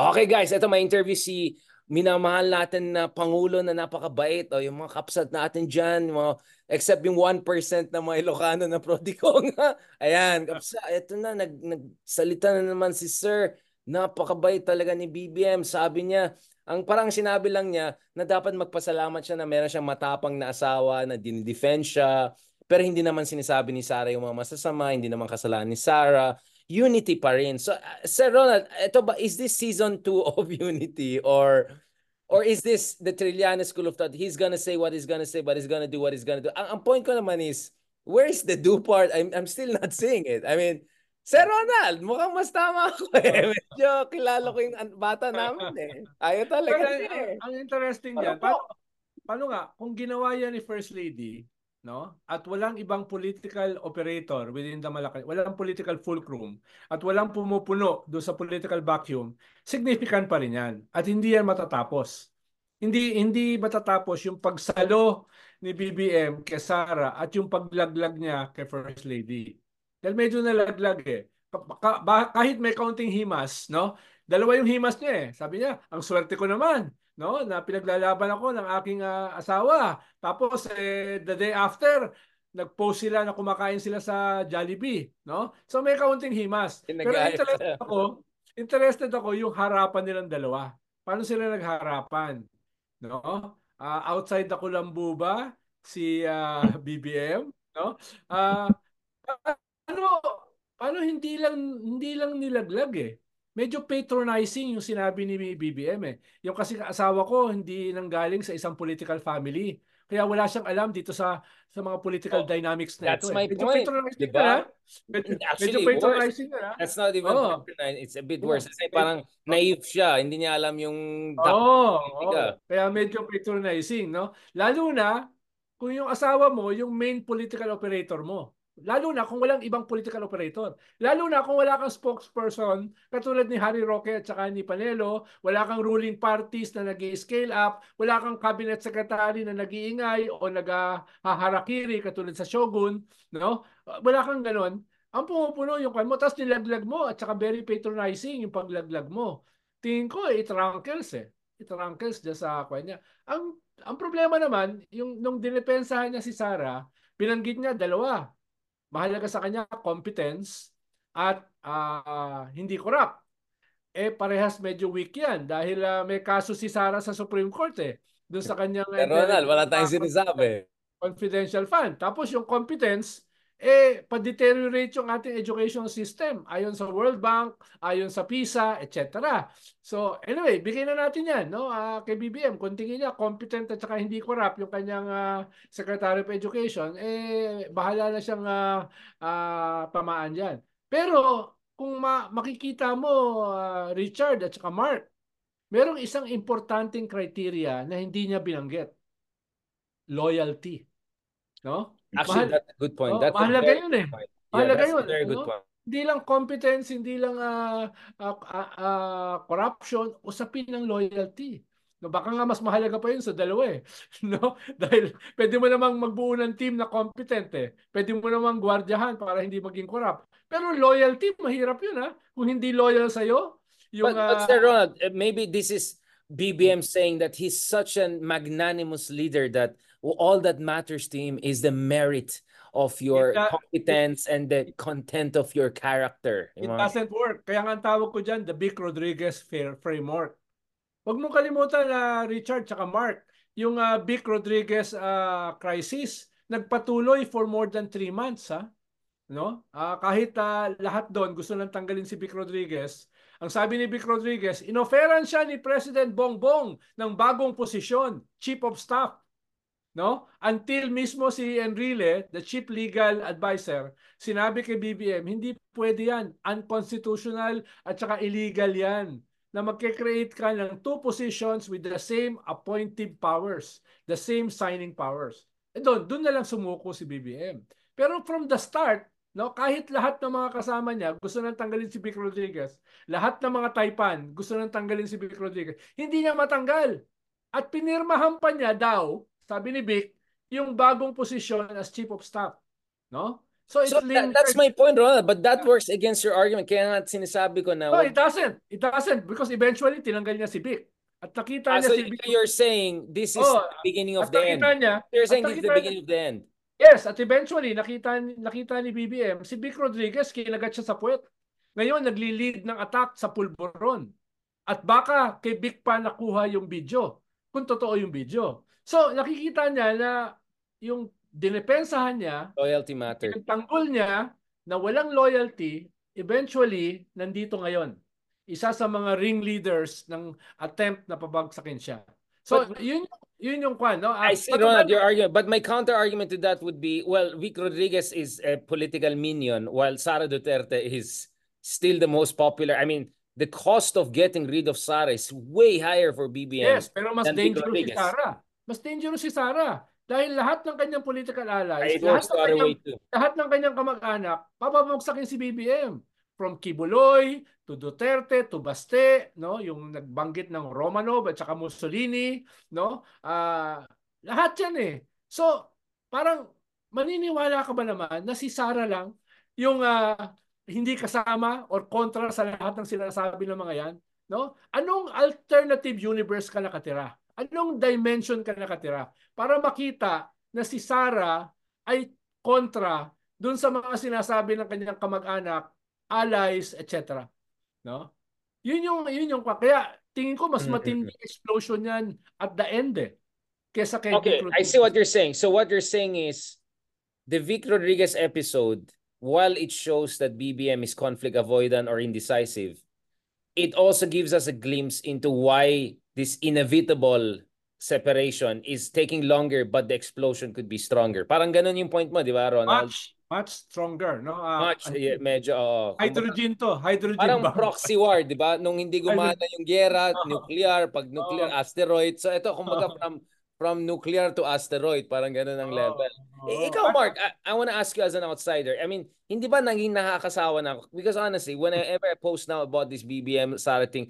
Okay guys, ito may interview si minamahal natin na Pangulo na napakabait. O, yung mga kapsat natin dyan, except yung 1% na mga Ilocano na prodikong. Ayan, kapsa, ito na, nagsalita na naman si Sir. Napakabait talaga ni BBM. Sabi niya, ang parang sinabi lang niya na dapat magpasalamat siya na meron siyang matapang na asawa, na dinidefend siya. Pero hindi naman sinasabi ni Sarah yung mga masasama, hindi naman kasalanan ni Sarah. Unity pa rin. So, Sir Ronald, ito ba, is this season 2 of Unity or is this the Trillanes school of thought? He's gonna say what he's gonna say, but he's gonna do what he's gonna do. Ang point ko naman is, where is the do part? I'm still not seeing it. I mean, Sir Ronald, mukhang mas tama ako eh. Medyo kilala ko yung bata namin eh. Ayaw Well, talaga niya eh. ang interesting Ano diyan, po? paano nga kung ginawa yan ni First Lady, no? At walang ibang political operator within the Malacanang, walang political fulcrum at walang pumupuno do sa political vacuum, significant pa rin yan. At hindi yan matatapos. Hindi matatapos yung pagsalo ni BBM kay Sara at yung paglaglag niya kay First Lady. Dahil medyo nalaglag eh. Kahit may kaunting himas, no? Dalawa yung himas niya eh. Sabi niya, ang swerte ko naman, no, na pinaglalaban ako ng aking asawa. Tapos the day after, nag-post sila na kumakain sila sa Jollibee, no? So may kaunting himas. Pero Pinag-ayos siya. interested ako yung harapan nilang dalawa. Paano sila nagharapan, no? Outside the Kulambu ba si BBM, no? Ah, ano paano hindi lang nilaglag eh. Medyo patronizing yung sinabi ni BBM eh. Yung kasi asawa ko hindi nanggaling sa isang political family. Kaya wala siyang alam dito sa mga political Oh, dynamics na ito that's eh. my Medyo point. Di patronizing na ha. ba? Medyo Actually, worse. patronizing na ha. That's not even Oo. patronizing. It's a bit Yeah. worse. Kasi parang naive siya. Hindi niya alam yung dapat Oo, oo. politika. Kaya medyo patronizing, no? Lalo na kung yung asawa mo, yung main political operator mo. Lalo na kung walang ibang political operator. Lalo na kung wala kang spokesperson katulad ni Harry Roque at saka ni Panelo, wala kang ruling parties na nag-scale up, wala kang cabinet secretary na nag-iingay o nag-haharakiri katulad sa Shogun, no? Wala kang ganon. Ang pumupuno yung kan mo, tapos nilaglag mo at saka very patronizing yung paglaglag mo. Tingin ko it rankles eh. It rankles dyan sa kanya. Ang problema naman, yung nung dinepensahan niya si Sarah, binanggit niya dalawa. Mahalaga sa kanya competence at hindi corrupt. Parehas medyo weak yan dahil may kaso si Sarah sa Supreme Court eh. Doon sa kanyang Pero Ronald, wala tayong sinasabi. confidential fund. Tapos yung competence, pa-deteriorate yung ating education system ayon sa World Bank, ayon sa PISA, etc. So anyway, bigay na natin yan no? Kay BBM. Kung tingin niya competent at saka hindi corrupt yung kanyang Secretary of Education, bahala na siyang tamaan dyan. Pero kung makikita mo, Richard at saka Mark, merong isang importanteng criteria na hindi niya binanggit. Loyalty. No? Actually, Mahal, that's a good point. oh, That's a mahalaga very yun good eh. point. Yeah, Mahalaga that's a yun. very good No? point. Hindi lang competence, hindi lang corruption, usapin ng loyalty. No, baka nga mas mahalaga pa yun sa dalawa eh. No? Dahil pwede mo namang magbuo ng team na competent eh. Pwede mo namang gwardyahan para hindi maging corrupt. Pero loyalty, mahirap yun ha. Kung hindi loyal sa'yo, yung But Sir Ronald, maybe this is BBM saying that he's such a magnanimous leader that all that matters to him is the merit of it, your it, competence and the content of your character. it doesn't work. Kaya nga ang tawag ko dyan, the Vic Rodriguez Framework. Huwag mong kalimutan na Richard tsaka Mark, yung Vic Rodriguez crisis, nagpatuloy for more than 3 months. Ha? No? Kahit lahat doon gusto nang tanggalin si Vic Rodriguez, ang sabi ni Vic Rodriguez, inoferan siya ni President Bongbong ng bagong posisyon, Chief of Staff. No? Until mismo si Enrile, the chief legal advisor, sinabi kay BBM, hindi pwede yan, unconstitutional at saka illegal yan na magke-create ka ng two positions with the same appointive powers, the same signing powers. Doon na lang sumuko si BBM. Pero from the start, no, kahit lahat ng mga kasama niya gusto nang tanggalin si Vic Rodriguez, lahat ng mga Taipan gusto nang tanggalin si Vic Rodriguez, hindi niya matanggal. At pinirmahan pa niya daw, sabi ni Vic, yung bagong posisyon as Chief of Staff. No? So So it's that's limited. my point, Ronald. But that works against your argument. Kaya nga sinasabi ko na No, wag. it doesn't. It doesn't because eventually tinanggal niya si Vic. At nakita niya So si Vic. you're saying this is Oh, the beginning of at the end. nakita niya, You're at saying this is the nakita niya, beginning of the end. yes, at eventually nakita ni BBM si Vic Rodriguez kinagat siya sa puwet. Ngayon nagli-lead ng attack sa pulburon. At baka kay Vic pa nakuha yung video. Kung totoo yung video. So nakikita niya na yung dinepensahan niya, Loyalty mattered. yung tanggol niya na walang loyalty, eventually nandito ngayon. Isa sa mga ringleaders ng attempt na pabagsakin siya. So But yun yung kwan, no? I see, But Ronald, your argument. But my counter argument to that would be, well, Vic Rodriguez is a political minion, while Sara Duterte is still the most popular. I mean, the cost of getting rid of Sara is way higher for BBM yes, pero mas than Vic dangerous si Rodriguez. Sara. Mas dangerous si Sara. Dahil lahat ng kanyang political allies, It works the other way too. lahat ng kanyang kamag-anak, papabagsakin si BBM. From Kibuloy to Duterte to Baste, no, yung nagbanggit ng Romanov at saka Mussolini, no? Lahat 'yan eh. So, parang maniniwala ka ba naman na si Sara lang yung hindi kasama or kontra sa lahat ng sinasabi ng mga 'yan, no? Anong alternative universe ka nakatira? Anong dimension ka nakatira para makita na si Sara ay kontra dun sa mga sinasabi ng kanyang kamag-anak, allies, etc. No? Yun yung kaya tingin ko mas matinding explosion yan at the end kesa kay Okay, Vic I see Rodriguez. what you're saying. So what you're saying is the Vic Rodriguez episode, while it shows that BBM is conflict avoidant or indecisive, it also gives us a glimpse into why this inevitable separation is taking longer but the explosion could be stronger. Parang ganun yung point mo, di ba, Ronald? Much stronger, no? Medyo, Hydrogen to, hydrogen parang bomb. proxy war, di ba? Nung hindi gumana yung gera, nuclear, pag nuclear, asteroid. So ito, kumbaga from nuclear to asteroid, parang ganun ang level. Ikaw, Mark, I want to ask you as an outsider. I mean, hindi ba naging nakakasawa na? Because honestly, whenever I post now about this BBM Sara thing,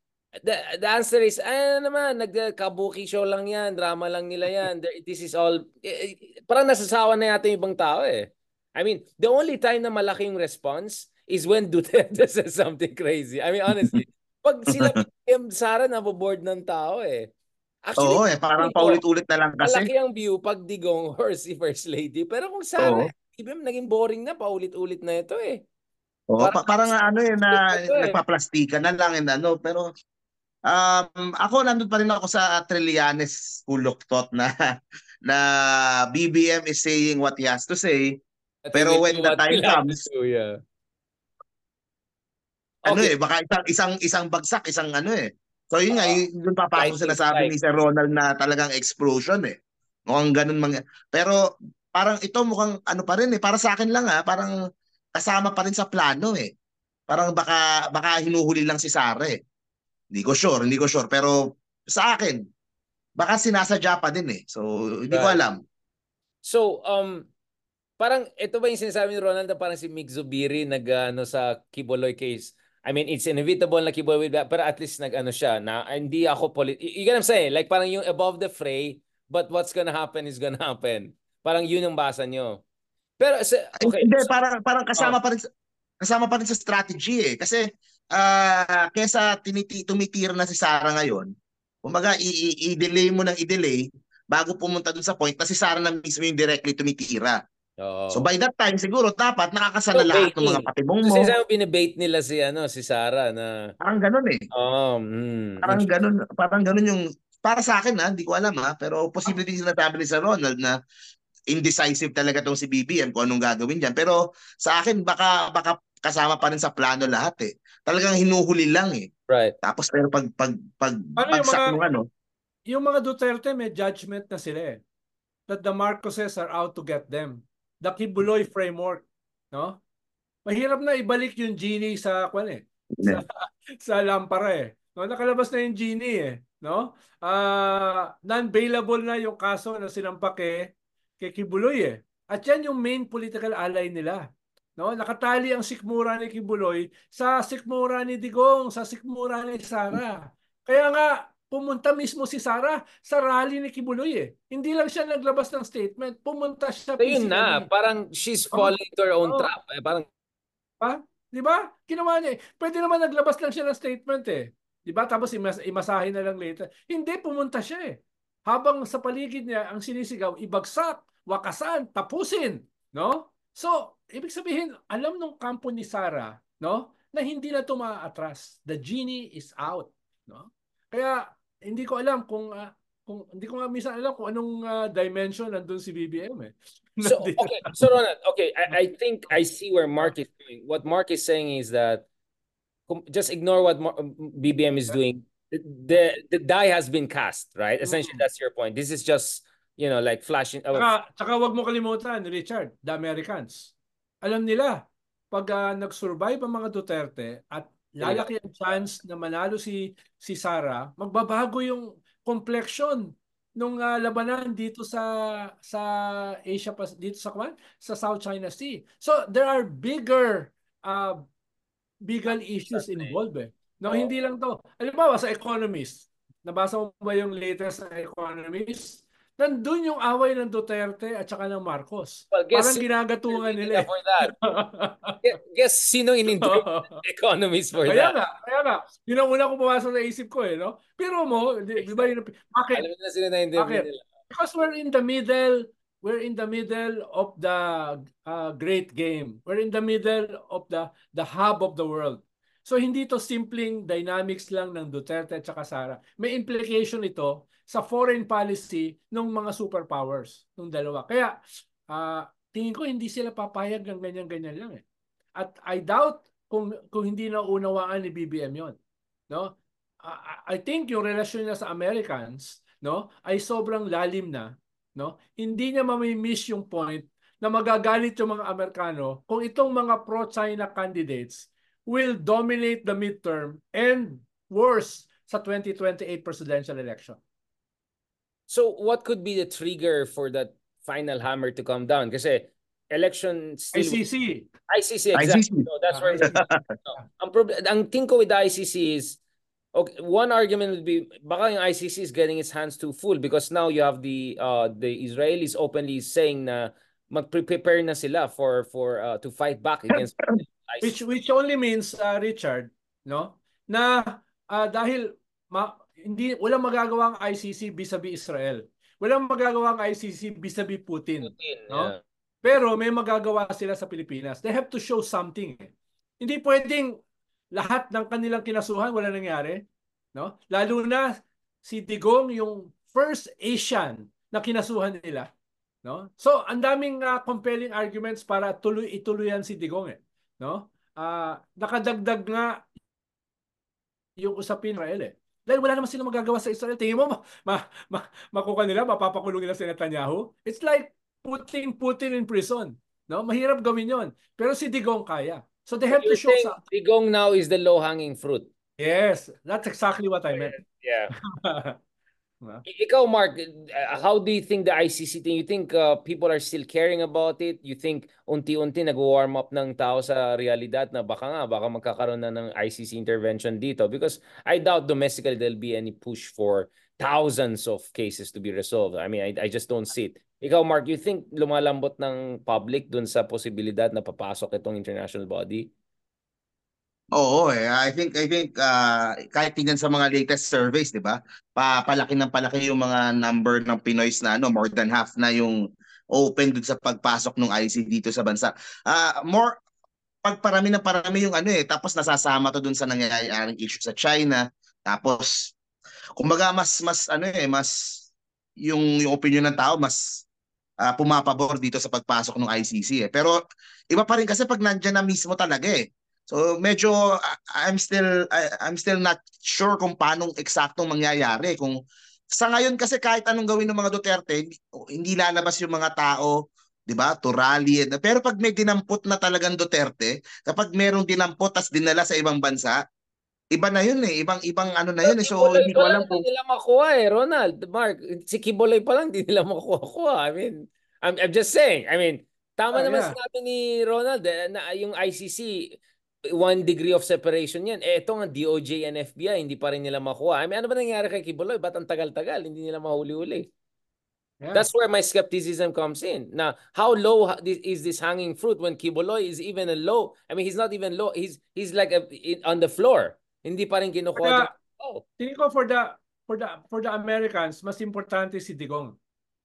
the answer is, naman, nagkabuki show lang yan, drama lang nila yan. This is all, parang nasasawa na yata yung ibang tao eh. I mean, the only time na malaki yung response is when Duterte says something crazy. I mean, honestly, pag sila BBM Sara, naboboard ng tao eh. Actually, Oo parang paulit-ulit na lang kasi. malaki ang view pag Digong or si First Lady. Pero kung Sara, BBM, naging boring na, paulit-ulit na ito eh. Oo, parang na ito eh. nagpaplastikan na lang pero ako nandun pa rin ako sa Trillanes school of thought na BBM is saying what he has to say, pero when the time comes, baka isang bagsak, So yun nga, yung papasok sinasabi ni Sir Ronald na talagang explosion Mukhang ganun pero parang ito mukhang pa rin para sa akin lang parang kasama pa rin sa plano Parang baka hinuhuli lang si Sara Hindi ko sure pero sa akin baka sinasadya pa din So hindi ko alam. So parang ito ba yung sinasabi ni Ronald na parang si Mick Zubiri sa Kibuloy case? I mean, it's inevitable na Kibuloy will be, pero at least siya na hindi ako you get what I'm saying? Like parang yung above the fray, but what's gonna happen is gonna happen. Parang yun ang basa nyo. Pero okay. Hindi, parang kasama pa rin sa strategy kasi kesa tumitira na si Sara ngayon, kumbaga i-delay mo ng i-delay bago pumunta dun sa point na si Sara na mismo yung directly tumitira. So by that time siguro dapat nakakasana lahat ng mga patibong mo. Kasi sabi binibait nila si Sara na parang ganun parang ganun yung para sa akin hindi ko alam pero posible din sinasabi ni Sir Ronald na indecisive talaga tong si BBM kung anong gagawin diyan. Pero sa akin baka kasama pa rin sa plano lahat Talagang hinuhuli lang Right. Tapos pero pag bagsak ng yung mga Duterte may judgment na sila that the Marcoses are out to get them. The Kibuloy framework, no? Mahirap na ibalik yung genie sa sa lampara No, nakalabas na yung genie no? Non-bailable na yung kaso na sinampak kay Kibuloy At yan yung main political ally nila. No, nakatali ang sikmura ni Kibuloy sa sikmura ni Digong, sa sikmura ni Sara. Kaya nga pumunta mismo si Sara sa rally ni Kibuloy eh. Hindi lang siya naglabas ng statement, pumunta siya So yun na, physically. parang she's Oh, falling into her own oh. trap. Parang Ha? Di ba? Ginawa niya eh. Pwede naman naglabas lang siya ng statement eh. Di ba? Tapos imasahin na lang later. Hindi, pumunta siya eh. Habang sa paligid niya, ang sinisigaw, ibagsak, wakasan, tapusin. No? So, ibig sabihin, alam nung kampo ni Sara, no, na hindi na ito maa-atras. The genie is out. No? Kaya, hindi ko alam kung hindi ko nga minsan alam kung anong dimension nandun si BBM eh. so okay. So Ronald, okay, I think I see where Mark is going. What Mark is saying is that just ignore what BBM is doing. The die has been cast, right? Essentially, that's your point. This is just, like flashing. Tsaka wag mo kalimutan, Richard, the Americans. Alam nila, pag nag-survive ang mga Duterte at lalaki ang chance na manalo si Sara, magbabago yung complexion nung labanan dito sa Asia, dito sa South China Sea. So there are bigger issues involved eh. No, hindi lang to. Halimbawa sa Economist, nabasa mo ba yung latest na Economist? Nandun yung away ng Duterte at saka ng Marcos. Well, Parang ginagatungan nila for that. Guess sino in-interview Economist for that? Kaya nga. Yun ang una kong pumasok na isip ko eh, no? Pero mo, di ba yun? Bakit? Alam na sino na-interview nila. Because we're in the middle of the great game. We're in the middle of the hub of the world. So hindi to simpleng dynamics lang ng Duterte at saka Sara. May implication ito sa foreign policy ng mga superpowers, ng dalawa. Kaya tingin ko hindi sila papayag ng ganyan-ganyan lang eh. At I doubt kung hindi na unawaan ni BBM yon, no? I think yung relasyon niya sa Americans, no, ay sobrang lalim na, no? Hindi niya mamimiss yung point na magagalit yung mga Amerikano kung itong mga pro-China candidates will dominate the midterm and worse sa 2028 presidential election. So what could be the trigger for that final hammer to come down? Kasi election still ICC, exactly. So that's where ang thing ko with the ICC is, okay, one argument would be baka yung ICC is getting its hands too full because now you have the Israelis openly saying na mag-prepare na sila for to fight back against which only means Richard, no, na dahil walang magagawa ang ICC vis-a-vis Israel. Walang magagawa ang ICC vis-a-vis Putin, no? Yeah. Pero may magagawa sila sa Pilipinas. They have to show something. Hindi pwedeng lahat ng kanilang kinasuhan wala nangyari, no? Lalo na si Digong yung first Asian na kinasuhan nila, no? So, ang daming compelling arguments para ituloyan si Digong eh, no? Nakadagdag nga yung usapin Israel eh. Dahil wala naman sila magagawa sa Israel. Tingin mo, makuha nila, mapapakulong nila si Netanyahu. It's like putting Putin in prison, no? Mahirap gawin yon. Pero si Digong kaya. So they have to show something. Digong now is the low-hanging fruit. Yes, that's exactly what I meant. Yeah. Ikaw, Mark, how do you think the ICC thing? You think people are still caring about it? You think unti-unti nag-warm up ng tao sa realidad na baka magkakaroon na ng ICC intervention dito? Because I doubt domestically there'll be any push for thousands of cases to be resolved. I mean, I just don't see it. Ikaw, Mark, you think lumalambot ng public dun sa posibilidad na papasok itong international body? Oo I think kahit tingnan sa mga latest surveys, 'di ba? Palaki yung mga number ng Pinoys na more than half na yung open dun sa pagpasok ng ICC dito sa bansa. More parami yung tapos nasasama to dun sa nangyayaring issue sa China. Tapos kumbaga mas yung opinion ng tao mas pumapabor dito sa pagpasok ng ICC eh. Pero iba pa rin kasi pag nandiyan na mismo talaga eh. So medyo I'm still not sure kung paano eksaktong mangyayari. Kung sa ngayon kasi kahit anong gawin ng mga Duterte, hindi lalabas yung mga tao, 'di ba? To rally. Pero pag may dinampot na talagang Duterte, kapag merong dinampot tas dinala sa ibang bansa, iba na yun eh. Ibang ano na yun eh. So hindi ko alam kung hindi nila makuha eh, Ronald, Mark. Si Kibuloy pa lang hindi nila makuha. I mean, I'm just saying. I mean, tama naman sinabi ni Ronald na yung ICC 1 degree of separation yan. Eh, ito nga, DOJ and FBI, hindi pa rin nila makuha. I mean, ano ba nangyari kay Kibuloy? Ba't ang tagal-tagal? Hindi nila mahuli-huli. Yeah. That's where my skepticism comes in. Now, how low is this hanging fruit when Kibuloy is even a low? I mean, he's not even low. He's like on the floor. Hindi pa rin kinukuha. Tingin ko for the Americans, mas importante si Digong.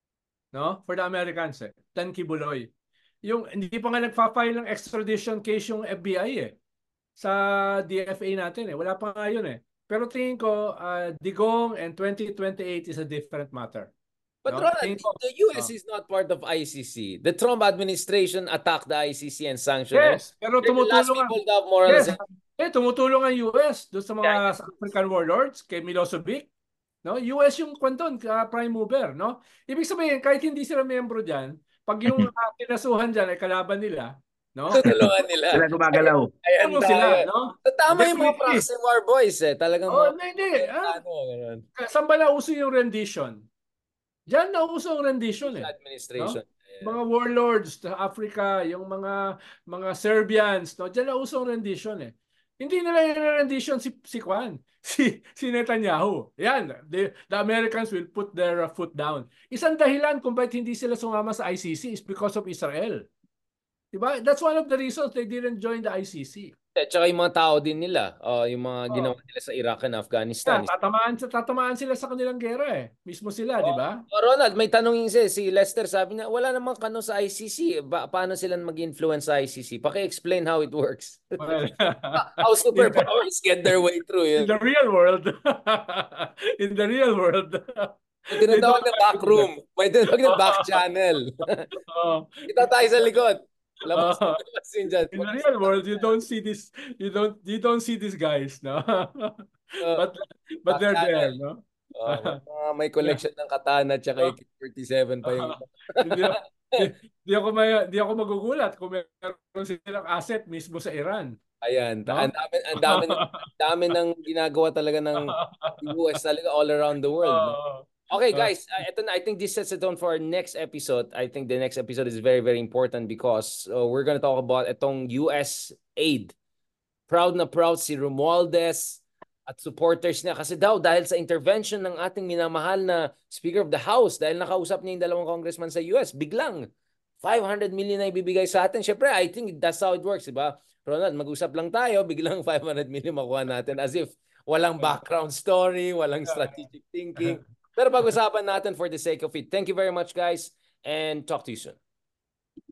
No? For the Americans than Kibuloy. Yung hindi pa nga nagfa-file ng extradition case yung FBI sa DFA natin Wala pa nga yun Pero tingin ko Digong and 2028 is a different matter. But no? Ronald, the US is not part of ICC. The Trump administration attacked the ICC and sanctioned it. Yes, pero tumutulong the last people to have moral tumutulong ang US doon sa mga African warlords kay Milosevic. No? US yung kwanton, prime mover, no? Ibig sabihin kahit hindi sila miyembro diyan, pag yung kinasuhan diyan ay kalaban nila, no? Tutulungan nila. Sila gumagalaw. Ayan sila, no? Tama yung mga Proximar boys Talagang hindi. Saan ba nauso yung rendition? Diyan nauso ang rendition administration. No? Mga warlords sa Africa, yung mga Serbians, no? Diyan nauso ang rendition Hindi nila yung rendition si Kwan, si Netanyahu. Yan, the Americans will put their foot down. Isang dahilan kung bakit hindi sila sumama sa ICC is because of Israel. Diba? That's one of the reasons they didn't join the ICC. At saka yung mga tao din nila, yung mga ginawa nila sa Iraq and Afghanistan. Tatamaan sila sa kanilang gera Mismo sila, di ba? Ronald, may tanongin si Lester, sabi niya, wala namang kano sa ICC. Paano sila mag-influence sa ICC? Paki-explain how it works. Well, how superpowers get their way through. In the real world. In the real world. May tinatawag na back room. May tinatawag na back channel. Kita tayo sa likod. In the real world, you don't see this. You don't see these guys, no. but they're there, no. May collection ng katana at saka AK-47 pa yung. Di ako magugulat kung meron silang asset mismo sa Iran. Ayan, no? ang dami ng ginagawa talaga ng US talaga all around the world. No? Okay, guys, I think this sets it down for our next episode. I think the next episode is very, very important because we're gonna talk about itong US aid. Proud na proud si Romualdez at supporters niya kasi dahil sa intervention ng ating minamahal na Speaker of the House, dahil nakausap niya yung 2 congressman sa US, biglang 500 million na ibibigay sa atin. Syempre, I think that's how it works, diba? Ronald, mag-usap lang tayo, biglang 500 million makuha natin as if walang background story, walang strategic thinking. Pero pag-usapan natin for the sake of it. Thank you very much, guys, and talk to you soon.